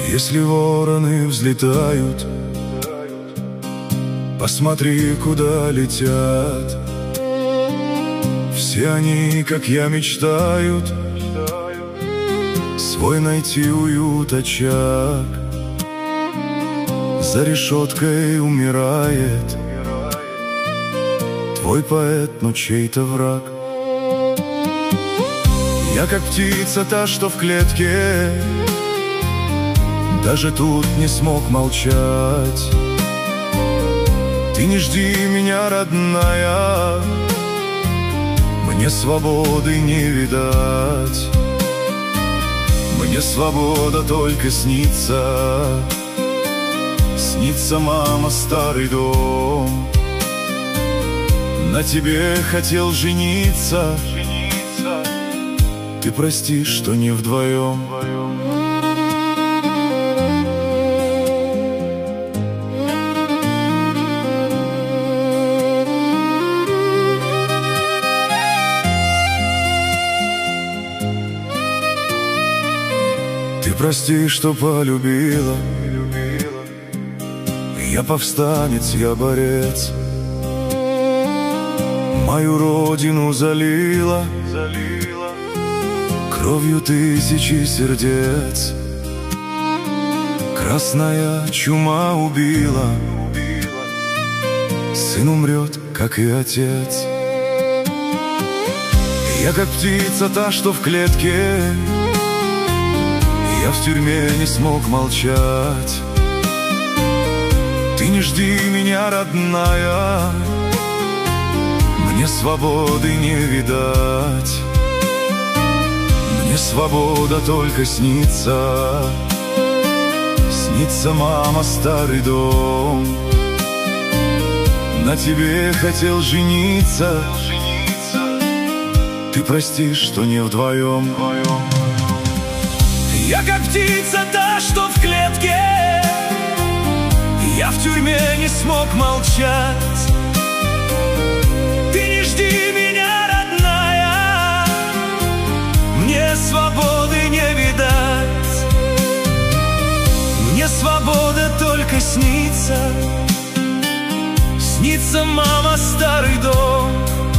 Если вороны взлетают, посмотри, куда летят. Все они, как я, мечтают свой найти уют, очаг. За решеткой умирает твой поэт, но чей-то враг. Я как птица та, что в клетке, даже тут не смог молчать. Ты не жди меня, родная, мне свободы не видать. Мне свобода только снится. Снится, мама, старый дом. На тебе хотел жениться. Ты прости, что не вдвоем. Ты прости, что полюбила. Я повстанец, я борец. Мою родину залила кровью тысячи сердец. Красная чума убила. Сын умрет, как и отец. Я как птица та, что в клетке. Я в тюрьме не смог молчать. Ты не жди меня, родная, мне свободы не видать. Мне свобода только снится. Снится, мама, старый дом. На тебе хотел жениться. Ты прости, что не вдвоем. Я как птица та, что в клетке. Я в тюрьме не смог молчать. Ты не жди меня, родная, мне свободы не видать. Мне свобода только снится. Снится, мама, старый дом.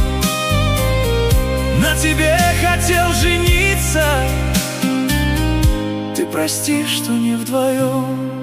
На тебе хотел жениться. Ты прости, что не вдвоем.